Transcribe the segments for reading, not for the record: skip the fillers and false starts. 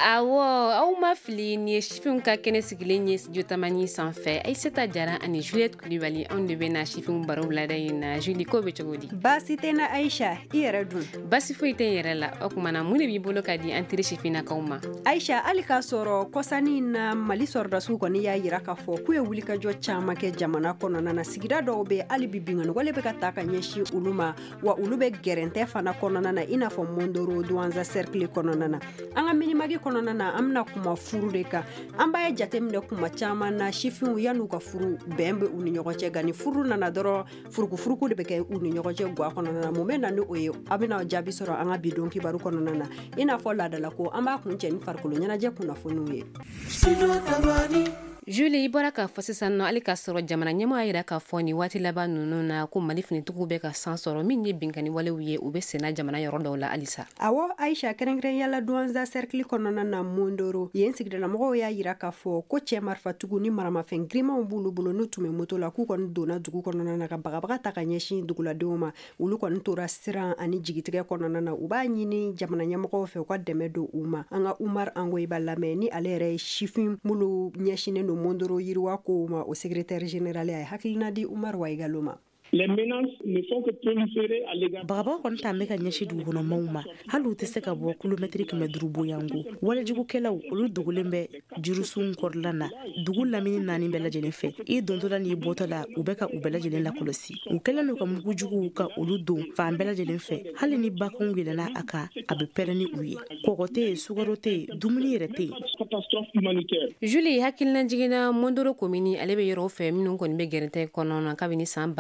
Awɔ aw ma fili ni ye sifinw ka kɛnɛ sigilen ye jotamani sanfɛ Aissata Jara ani Juliette Coulibaly anw de bɛna sifinw baro wulada in na Julie ko bɛ cogo di baasi tɛ na Aisha i yɛrɛ dun basi foyi tɛ n yɛrɛ la o kumana mun de b'i bolo ka di an teri sifinnakaw ma Aisha hali k'a sɔrɔ kɔsani na Mali sɔrɔdasiw kɔni y'a yira k'a fɔ k'u ye wulikajɔ caman kɛ jamana kɔnɔna na sigida dɔw bɛ hali bi bingani wale bɛ ka ta ka ɲɛsin olu ma wa olu bɛ gɛrɛntɛ fana kɔnɔna na i n'a fɔ Mondoro Douanza Cercle kɔnɔna na an ka minimagi kɔnɔna na an bɛna kuma furu de kan an b'a ye jateminɛ kuma caman na sifinw yan'u ka furu bɛn bɛ u ni ɲɔgɔn cɛ nka ni furu nana dɔrɔn furukufuruku de bɛ kɛ u ni ɲɔgɔn cɛ guwa kɔnɔna na mun bɛ na ni o ye a bɛna jaabi sɔrɔ an ka bidon kibaru kɔnɔna na i n'a fɔ laadala ko an b'a kun cɛ ni farikolo ɲɛnajɛ kunnafoniw ye Julie i bɔra k'a fɔ sisan nɔ hali k'a sɔrɔ jamana ɲɛmɔgɔ y'a yira k'a fɔ nin waati laban ninnu na ko Mali finitigiw bɛ ka san sɔrɔ min ye binkani walew ye u bɛ senna jamana yɔrɔ dɔw la halisa awɔ Aisha kɛrɛnkɛrɛnyala Douanza Cercle kɔnɔna na Mondoro yen sigidalamɔgɔw y'a yira k'a fɔ ko cɛ marifatigiw ni maramafɛn girimanw b'olu bolo n'u tun bɛ moto la k'u kɔni donna dugu kɔnɔna na ka bagabaga ta ka ɲɛsin duguladenw ma olu kɔni tora siran ani jigitigɛ kɔnɔna na u b'a ɲini jamana ɲɛmɔgɔw fɛ u ka dɛmɛ don u ma an ka Umar Angoyiba lamɛn ni ale yɛrɛ ye sifin minnu ɲɛsinen don Mondoro yiriwa ko ma o secrétaire général a ye hakilina di Umar Waigalo ma bagaba kɔni t'an bɛ ka ɲɛsin dugukɔnɔmaw ma hali u tɛ se ka bɔ kilomɛtiri 500 boyanko walejugukɛlaw olu dogolen bɛ jurusun kɔrɔla na dugu lamini naani bɛɛ lajɛlen fɛ i dontɔla n'i bɔtɔla u bɛ ka u bɛɛ lajɛlen lakɔlɔsi u kɛlen don ka mugujuguw ka olu don fan bɛɛ lajɛlen fɛ hali ni bakanw yɛlɛla a kan a bɛ pɛrɛn ni u ye kɔgɔ tɛ yen sukaro tɛ yen dumuni yɛrɛ tɛ yen Julie hakilina jiginna Mondoro komini ale bɛ yɔrɔ fɛ minnu kɔni bɛ gɛrɛntɛ kɔnɔna kabini san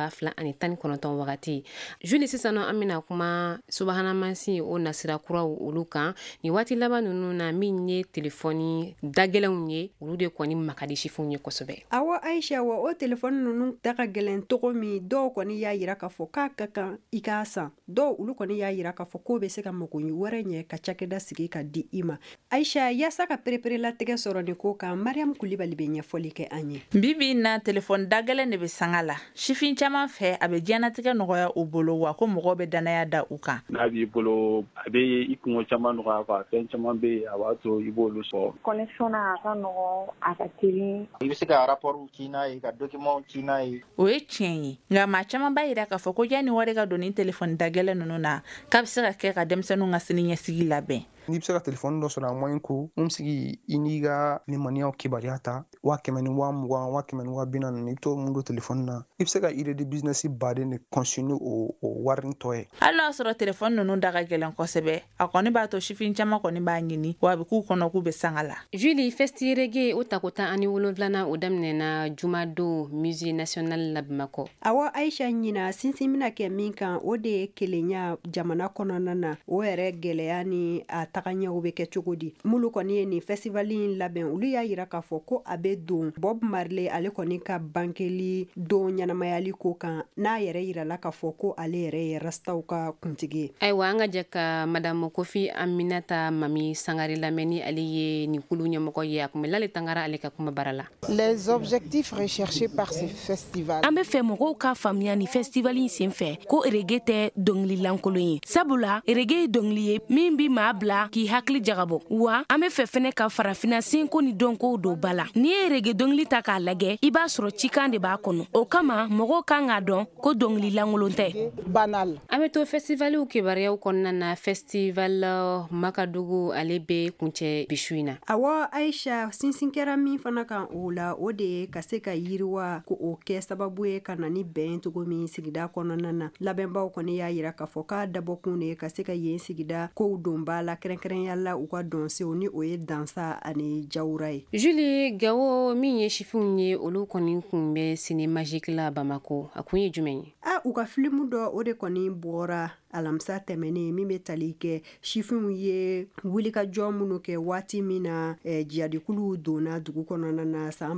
2019 wagati Julie sisan an bɛna kuma subahana mansi o nasira kuraw olu kan ni waati laban ninnu na min ye telefɔni dagɛlɛnw ye olu de kɔni makadi sifinw ye kosɛbɛ awɔ Aisha wa o telefɔni ninnu ta ka gɛlɛn togo min dɔw kɔni y'a yira k'a fɔ k'a ka kan i k'a san dɔw olu kɔni y'a yira k'a fɔ k'o bɛ se ka magoɲɛ wɛrɛ ɲɛ ka cakɛda sigi ka di i ma Aisha yaasa ka pereperelatigɛ sɔrɔ nin ko kan Mariam Coulibaly bɛ ɲɛfɔli kɛ an ye bibi na telefɔni dagɛlɛn de bɛ sanga la sifin caman fɛ a bɛ diɲɛnatigɛ nɔgɔya u bolo wa ko mɔgɔw bɛ danaya da u kan n'a b'i bolo a bɛ i kungo caman nɔgɔya quoi fɛn caman bɛ yen a b'a to i b'olu sɔrɔ connexion na a ka nɔgɔ a ka teli i bɛ se ka rapport ci n'a ye ka document ci n'a ye o ye tiɲɛ ye nka maa caman b'a yira k'a fɔ ko yanni wari ka don ni telefɔni dagɛlɛn ninnu na k'a bɛ se ka kɛ ka denmisɛnninw ka sini ɲɛsigi labɛn n'i bɛ se ka telefɔni dɔ sɔrɔ a moyen ko mun sigi i n'i ka limaniyaw kibaruya ta 100,000 ni 20,000 100,000 ni 40,000 i bɛ t'o mun don telefɔni na i bɛ se ka idée de business baden de continuer o wari tɔ ye hali n'a sɔrɔ telefɔni ninnu da ka gɛlɛn kosɛbɛ a kɔni b'a to sifin caman kɔni b'a ɲini wa a bɛ k'u kɔnɔ k'u bɛ sanga la Julie festi reggae o tako 17 o daminɛna Jumadon musée national la Bamako awɔ Aisha ɲina sinsin bɛna kɛ min kan o de ye kelenya jamana kɔnɔna na o yɛrɛ gɛlɛya ni a tagaɲɛw bɛ kɛ cogo di mulu kɔni ye nin festival in labɛn olu y'a yira k'a fɔ ko a bɛ don Bob Marley ale kɔni ka bankeli don ɲɛnamayali ko kan n'a yɛrɛ yirala k'a fɔ ko ale yɛrɛ ye rastaw ka kuntigi ye ayiwa an ka jɛ ka madame Kofi Aminata Mami Sangare lamɛn ni ale ye nin kulu ɲɛmɔgɔ ye a kun bɛ Lale Tangara ale ka kuma bara la les objectifs recherchés par ce festival an bɛ fɛ mɔgɔw ka faamuya ni festival in sen fɛ ko reggae tɛ dɔngili lankolon ye sabula reggae ye dɔngili ye min bi maa bila k'i hakili jagabɔ wa an bɛ fɛ fɛnɛ ka farafina senko ni dɔnkow don ba la n'i ye reggae dɔngili ta k'a lajɛ i b'a sɔrɔ cikan de b'a kɔnɔ o kama mɔgɔw kan k'a dɔn ko dɔngili lankolon tɛ banal an bɛ to festivaliw kibaruyaw kɔnɔna na festival Makadugu ale bɛ kuncɛ bisu in na awɔ Aisha sinsin kɛra min fana kan o la o de ye ka se ka yiriwa ko o kɛ sababu ye ka na ni bɛn cogo min sigida kɔnɔna na labɛnbaw kɔni y'a yira k'a fɔ k'a dabɔkun de ye ka se ka yen sigida kow don ba la kɛrɛnkɛrɛnyala u ka dɔnsew ni o ye dansa ani jawura ye Julie Gawo min ye sifinw ye olu kɔni kun bɛ sini magique la Bamako a kun ye jumɛn ye u ka filimu dɔ o de kɔni bɔra alamisa tɛmɛnen min bɛ tali kɛ sifinw ye wulikajɔ minnu kɛ waati min na jihadikuluw donna dugu kɔnɔna na san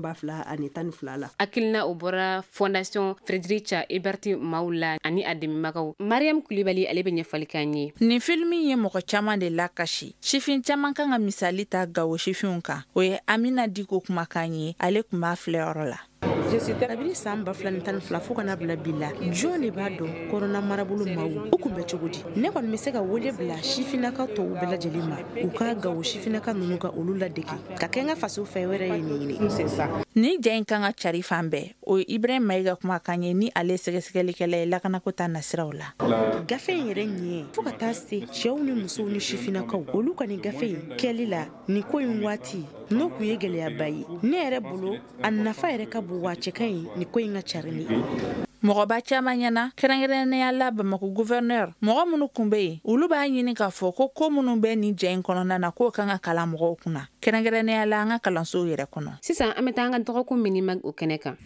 2012 la hakilina o bɔra fondation Frederica Ebert maaw la ani a dɛmɛbagaw Mariam Coulibaly ale bɛ ɲɛfɔli k'an ye nin filimi ye mɔgɔ caman de lakasi sifin caman kan ka misali ta Gawo sifinw kan o ye Amina Diko kumakan ye ale kun b'a filɛ yɔrɔ la kabini san 2012 fo kana bila bila jɔn de b'a dɔn kɔnɔna marabolo maaw u kun bɛ cogo di ne kɔni bɛ se ka wele bila sifinaka tɔw bɛɛ lajɛlen ma u ka gawo sifinaka ninnu ka olu ladege ka kɛ n ka faso fɛ wɛrɛ ye nin ɲini ni jɛ in kan ka cari fan bɛɛ o Ibrahim Mayiga kuma kan ye ni ale sɛgɛsɛgɛlikɛla ye lakanako ta nasiraw la gafe in yɛrɛ ɲɛ fo ka taa se cɛw ni musow ni sifinakaw olu ka ni gafe in kɛli la ni ko in waati n'o kun ye gɛlɛyaba ye ne yɛrɛ bolo a nafa yɛrɛ ka bon wa cɛ ka ɲi ni ko in ka cari ni mɔgɔba caman ɲɛna kɛrɛnkɛrɛnnenya la Bamako gouverneur mɔgɔ minnu kun bɛ yen olu b'a ɲini k'a fɔ ko minnu bɛ nin jɛ in kɔnɔna na k'o kan ka kalan mɔgɔw kunna kɛrɛnkɛrɛnnenya la an ka kalansow yɛrɛ kɔnɔ sisan an bɛ taa an ka dɔgɔkun mini mag o kɛnɛ kan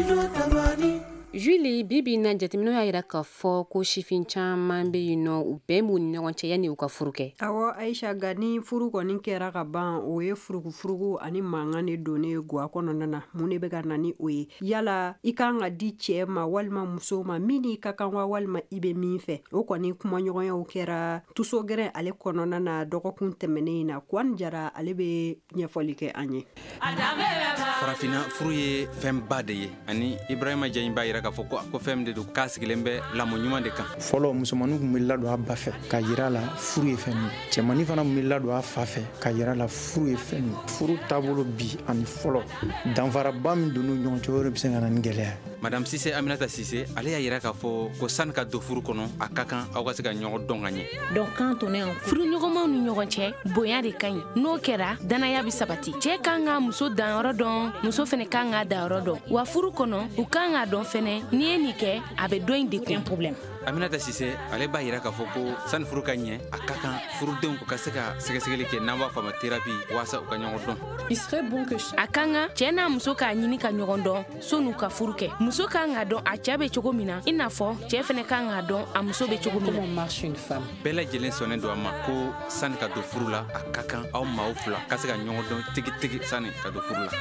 Julie bibi na jateminɛw y'a yira k'a fɔ ko sifin caman bɛ yen nɔ u bɛn b'u ni ɲɔgɔn cɛ yanni u ka furu kɛ. Awɔ Aisha ga ni furu kɔni kɛra ka ban o ye furukufuruku ani mankan de donnen guwa kɔnɔna na mun de bɛ ka na ni o ye yala i kan ka di cɛ ma walima muso ma min i ka kan wa walima i bɛ min fɛ o kɔni kumaɲɔgɔnyaw kɛra tusogɛrɛ ale kɔnɔna na dɔgɔkun tɛmɛnen in na Kwan Jara ale bɛ ɲɛfɔli kɛ an ye. Farafina furu ye fɛn ba de ye ani Ibrahima Jɛn b'a yira k'a fɔ ko fɛn de don k'a sigilen bɛ lamɔ ɲuman de kan. Fɔlɔ musomanninw kun bɛ ladon a ba fɛ ka yira la furu ye fɛn min cɛmannin fana kun bɛ ladon a fa fɛ ka yira la furu ye fɛn min furu taabolo bi ani fɔlɔ danfaraba min donn'u ɲɔgɔn cɛ o de bɛ se ka na ni gɛlɛya. Madame Sise Aminata Sise ale y'a yira k'a fɔ ko sani ka don furu kɔnɔ a ka kan aw ka se ka ɲɔgɔn dɔn ka ɲɛ. Donc quand on est en furu ɲɔgɔnmaw ni ɲɔgɔn cɛ bonya de ka ɲi n'o kɛra danaya bɛ sabati cɛ kan ka muso danyɔrɔ dɔn muso fɛnɛ kan ka danyɔrɔ dɔn wa furu kɔnɔ u kan ka dɔn fɛnɛ ni ye nin kɛ a bɛ dɔ in dekun problème. Aminata Sise ale b'a yira k'a fɔ ko sani furu ka ɲɛ a ka kan furudenw ka se ka sɛgɛsɛgɛli kɛ n'an b'a fɔ a ma thérapie waasa u ka ɲɔgɔn dɔn. Il serait bon que a kan ka cɛ n'a muso k'a ɲini ka ɲɔgɔn dɔn sɔn'u ka furu kɛ muso kan ka dɔn a cɛ bɛ cogo min na i n'a fɔ cɛ fɛnɛ kan ka dɔn a muso bɛ cogo min na. Comment marche une femme? Bɛɛ lajɛlen sɔnnen don a ma ko sani ka don furu la a ka kan aw maaw fila ka se ka ɲɔgɔn dɔn tigi sani ka don furu la.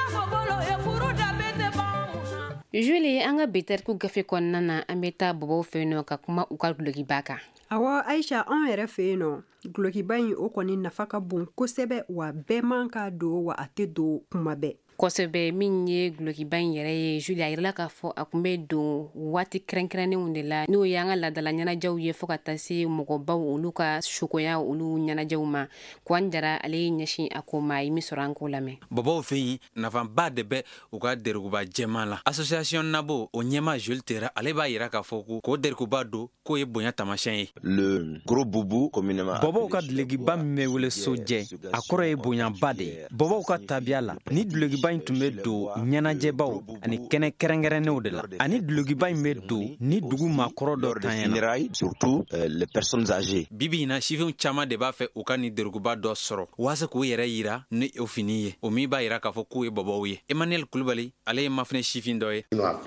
Julie an ka bitɛriku gafe kɔnɔna na an bɛ taa bɔbɔw fɛ yen nɔ ka kuma u ka dulokiba kan. Awɔ Aisha an yɛrɛ fɛ yen nɔ dulokiba in o kɔni nafa ka bon kosɛbɛ wa bɛɛ man ka don wa a tɛ don kuma bɛɛ. Kosɛbɛ min ye dulokiba in yɛrɛ ye Julie a yirala k'a fɔ a kun bɛ don waati kɛrɛnkɛrɛnnenw de la n'o ye an ka ladala ɲɛnajɛw ye fo ka taa se mɔgɔbaw olu ka sokoya olu ɲɛnajɛw ma Kwan Jara ale ye ɲɛsin a ko ma i mi sɔrɔ an k'o lamɛn. Bɔbɔw fɛ yen nafaba de bɛ u ka dɛrɛguba jɛman la association Nabo o ɲɛma Jules Tera ale b'a yira k'a fɔ ko dɛrɛguba don k'o ye bonya tamasiyɛn ye. Le gros boubou communément bɔbɔw ka dulokiba min bɛ wele sojɛ a kɔrɔ ye bonyaba de ye bɔbɔw ka tabiya la ni dulokiba in tun bɛ don ɲɛnajɛbaw ani kɛnɛ kɛrɛnkɛrɛnnenw de la ani dulokiba in bɛ don ni dugu maakɔrɔ dɔ tanyana surtout les personnes âgées. Bibi in na sifinw caman de b'a fɛ u ka ni dɛrɛguba dɔ sɔrɔ waasa k'u yɛrɛ yira ni o fini ye o min b'a yira k'a fɔ k'u ye bɔbɔw ye. Emmanuel Kulubali ale ye mafinɛ sifin dɔ ye.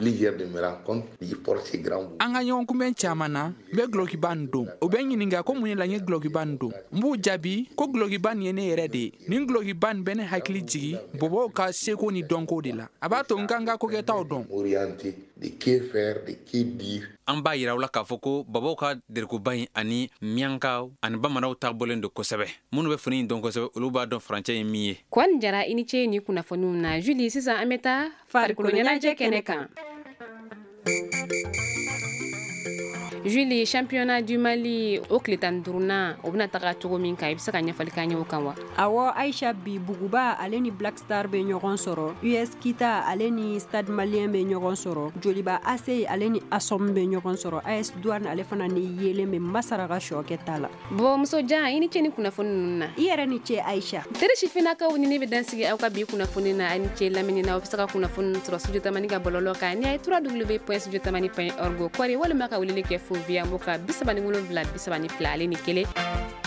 An ka ɲɔgɔn kunbɛn caman na n bɛ dulokiba nin don o bɛ ɲininka ko mun ye la n ye dulokiba nin don n b'u jaabi ko dulokiba nin ye ne yɛrɛ de ye nin dulokiba nin bɛ ne hakili jigi bɔbɔw ka seko ni dɔnko de la a b'a to n kan ka kokɛtaw dɔn. An b'a yira u la k'a fɔ ko bɔbɔw ka dɛrɛguba in ani miyankaw ani bamananw ta bɔlen don kosɛbɛ minnu bɛ fini in dɔn kosɛbɛ olu b'a dɔn furancɛ ye min ye. Kwan Jara i ni ce ni kunnafoniw na Julie sisan an bɛ taa farikolo ɲɛnajɛ kɛnɛ kan. Julie championnat du Mali o tile 15nan o bɛna taga cogo min kan i bɛ se ka ɲɛfɔli k'an ye o kan wa? Awɔ Aisha bi Buguba ale ni Black Star bɛ ɲɔgɔn sɔrɔ US Kita ale ni Stade Malien bɛ ɲɔgɔn sɔrɔ Joliba AC ale ni Asom bɛ ɲɔgɔn sɔrɔ AS Douane ale fana ni Yelen bɛ Masaraka Sɔkɛ ta la. Bon muso jan i ni ce ni kunnafoni ninnu na. I yɛrɛ ni ce Aisha. Tere sifinnakaw ni ne bɛ dansigi aw ka bi kunnafoni na a ni ce lamini na aw bɛ se ka kunnafoni sɔrɔ studio tamani ka bɔlɔlɔ kan ni a ye www.studiotamani.org kɔri walima ka weleli kɛ fo via muka 37 32 ale ni 1